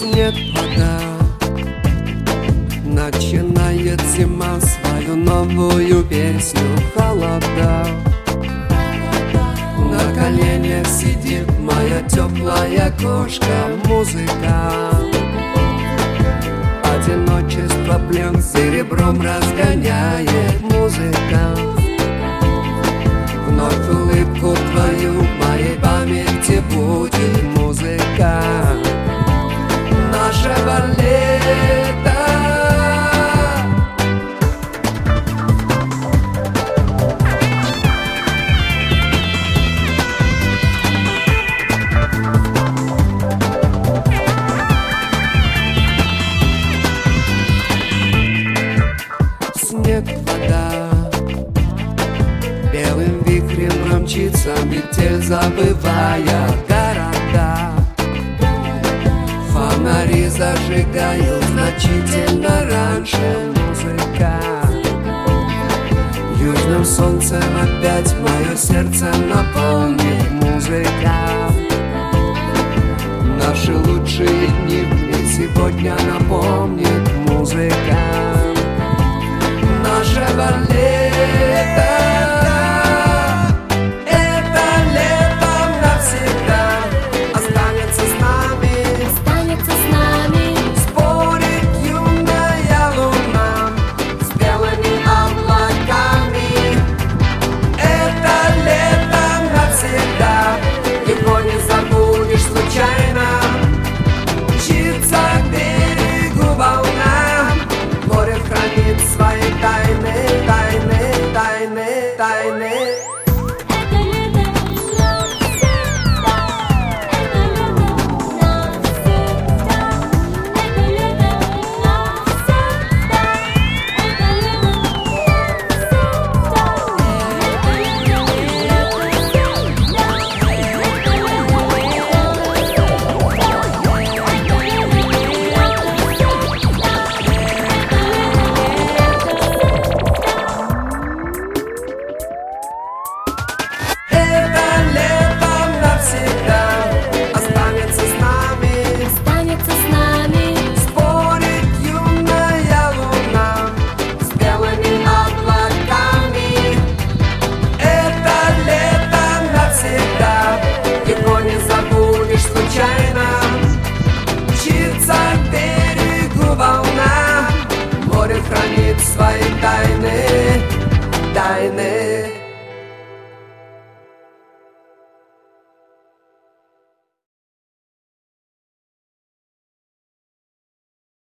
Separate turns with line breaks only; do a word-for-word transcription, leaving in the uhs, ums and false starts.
снег, вода. Начинает зима свою новую песню. Холода. На коленях сидит моя теплая кошка. Музыка. Одиночество плен серебром разгоняет. Музыка. Вновь улыбку твою в моей памяти будет. Музыка нашего лета. Снег, вода. Белым вихрем промчится метель, забывая города. Фонари зажигаю значительно раньше. Музыка. Южным солнцем опять мое сердце наполнит. Музыка. Наши лучшие дни мне сегодня напомнит. Музыка нашего лета. Свои тайны, тайны, тайны, тайны. Хранит свои тайны, тайны.